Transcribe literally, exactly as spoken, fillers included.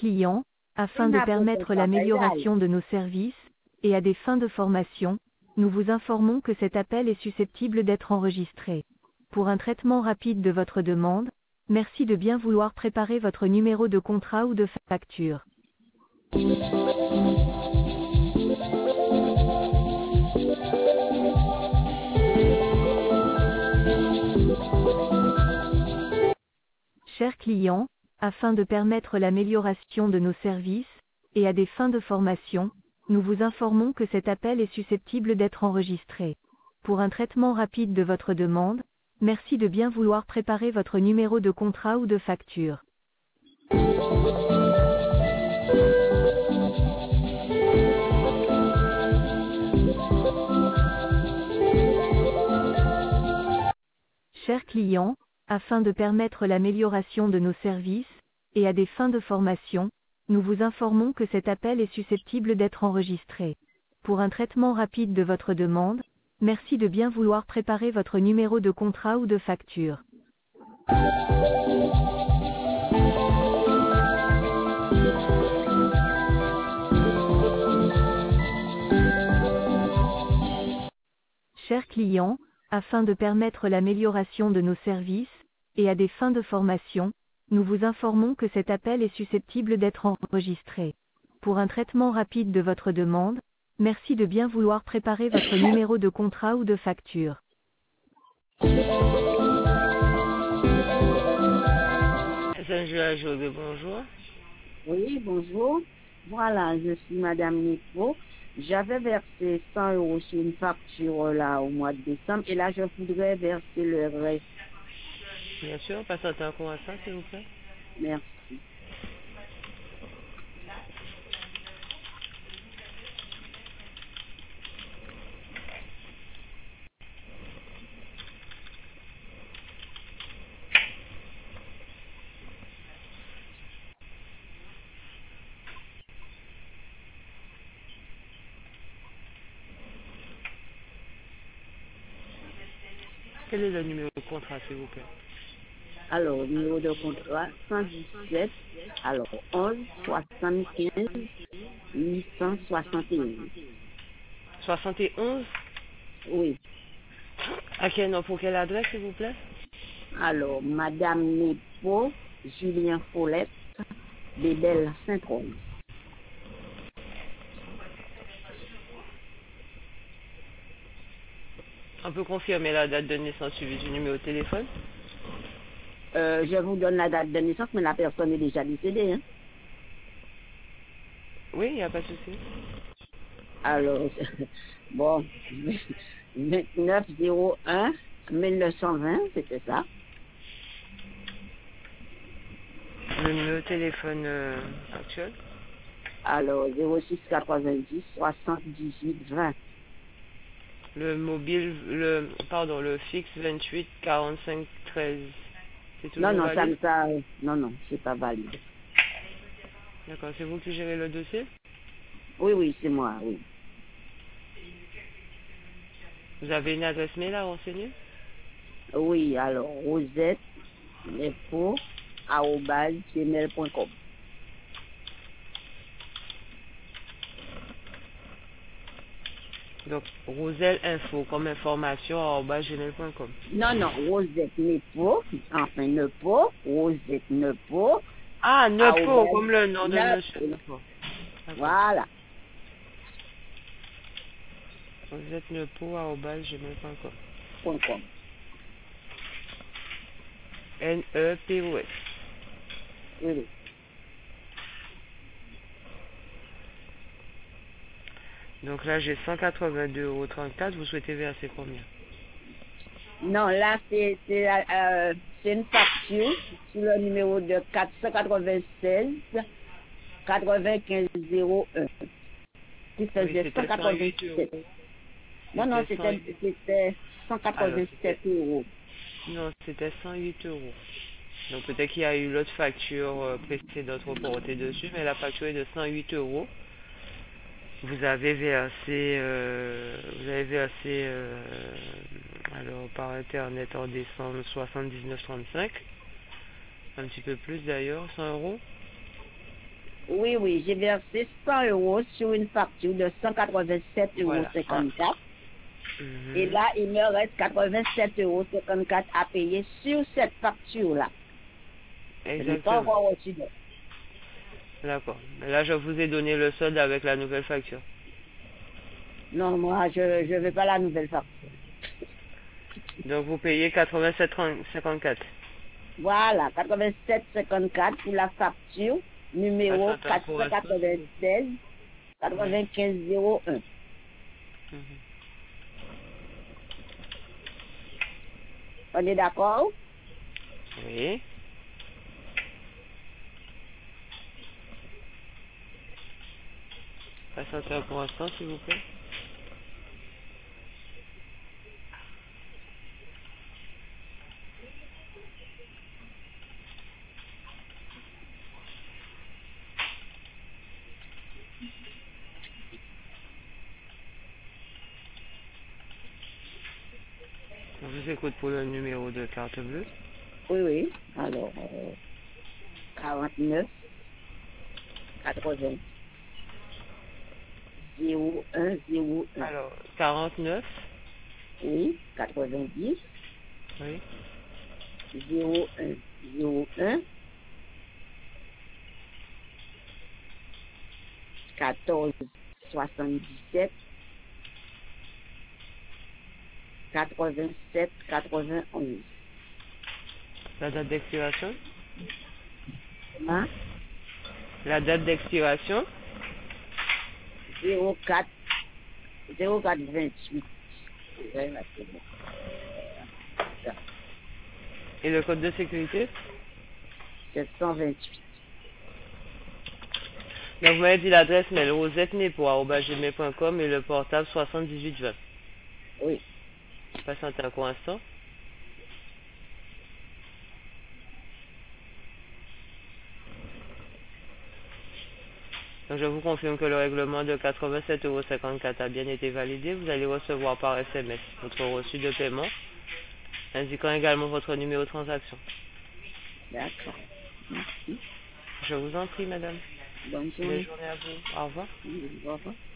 client, afin de permettre l'amélioration de nos services, et à des fins de formation, nous vous informons que cet appel est susceptible d'être enregistré. Pour un traitement rapide de votre demande, merci de bien vouloir préparer votre numéro de contrat ou de facture. Chers clients, afin de permettre l'amélioration de nos services, et à des fins de formation, nous vous informons que cet appel est susceptible d'être enregistré. Pour un traitement rapide de votre demande, merci de bien vouloir préparer votre numéro de contrat ou de facture. Chers clients, afin de permettre l'amélioration de nos services, et à des fins de formation, nous vous informons que cet appel est susceptible d'être enregistré. Pour un traitement rapide de votre demande, merci de bien vouloir préparer votre numéro de contrat ou de facture. Chers clients, afin de permettre l'amélioration de nos services, et à des fins de formation, nous vous informons que cet appel est susceptible d'être enregistré. Pour un traitement rapide de votre demande, merci de bien vouloir préparer votre numéro de contrat ou de facture. Bonjour. Oui, bonjour. Voilà, je suis Madame Nipo. J'avais versé cent euros sur une facture là au mois de décembre et là je voudrais verser le reste. Bien sûr, patientez un instant, s'il vous plaît. Merci. Quel est le numéro de contrat, s'il vous plaît? Alors, numéro de contrat cent dix-sept, alors onze soixante-quinze huit cent soixante et onze. soixante et onze? Oui. À quel nom, pour quelle adresse, s'il vous plaît? Alors, Madame Nepo, Julien Follette, Bébel Saint-Rome. On peut confirmer la date de naissance suivie du numéro de téléphone? Euh, je vous donne la date de naissance, mais la personne est déjà décédée. Hein? Oui, il n'y a pas de souci. Alors, bon, vingt-neuf zéro un mille neuf cent vingt, c'était ça. Le numéro de téléphone euh, actuel? Alors, zéro six quatre-vingt-dix soixante-dix-huit vingt. Le mobile, le, pardon, le fixe vingt-huit quarante-cinq treize. C'est toujours Non, non, ça, valide? ça, non, non, c'est pas valide. D'accord, c'est vous qui gérez le dossier? Oui, oui, c'est moi, oui. Vous avez une adresse mail à renseigner? Oui, alors, Rosette, Nepo, arobase gmail point com. Donc, Roselle Info comme information arobase gmail point com. Non, non, Rosette Nepo, enfin Nepo, Rosette Nepo. Ah, Nepo, comme le nom de Nepo. monsieur Nepo. Voilà. Rosette Nepo arobase gmail point com. Point com. N E P O S. Oui, oui. Donc là, j'ai cent quatre-vingt-deux euros trente-quatre. Vous souhaitez verser combien? Non, là, c'est c'est, euh, c'est une facture sur le numéro de quatre cent quatre-vingt-seize quatre-vingt-quinze zéro un qui faisait Oui, cent quatre-vingt-sept. Non, non, c'était c'était cent quatre-vingt-sept euros. Non, c'était cent huit euros. Donc peut-être qu'il y a eu l'autre facture euh, précédente reportée dessus, mais la facture est de cent huit euros. Vous avez versé, euh, vous avez versé, euh, alors par internet en décembre soixante-dix-neuf trente-cinq, un petit peu plus d'ailleurs, cent euros. Oui, oui, j'ai versé cent euros sur une facture de cent quatre-vingt-sept euros Voilà. cinquante-quatre. Mhm. Et là, il me reste quatre-vingt-sept euros cinquante-quatre à payer sur cette facture-là. Je n'ai pas Exactement. encore reçu de... D'accord. Mais là, je vous ai donné le solde avec la nouvelle facture. Non, moi, je ne veux pas la nouvelle facture. Donc, vous payez quatre-vingt-sept cinquante-quatre. Voilà, quatre-vingt-sept cinquante-quatre pour la facture numéro Patientez un quatre pour cent l'instant, s'il vous plaît. quatre-vingt-seize Oui. quatre-vingt-quinze zéro un. Mhm. On est d'accord? Oui. Patientez un pour l'instant, s'il vous plaît. Je vous écoute pour le numéro de carte bleue. Oui, oui. Alors, euh, quarante-neuf quatre-vingts zéro un zéro un. Alors, quarante-neuf. Oui, quatre-vingt-dix Oui. zéro un zéro un quatorze soixante-dix-sept quatre-vingt-sept quatre-vingt-onze. La date d'expiration. Hein? La date d'expiration. zéro quatre zéro quatre vingt-huit. Ouais, là, c'est bon. Ça, Et le code de sécurité. sept cent vingt-huit. Donc, vous m'avez dit l'adresse mail rosetnepo arobase gmail point com et le portable soixante-dix-huit vingt. Oui, Patientez un court instant. Donc, je vous confirme que le règlement de quatre-vingt-sept euros cinquante-quatre a bien été validé. Vous allez recevoir par S M S votre reçu de paiement, indiquant également votre numéro de transaction. d'accord. Merci. Je vous en prie, madame. Bonne Belle journée. journée à vous. Au revoir. Au revoir.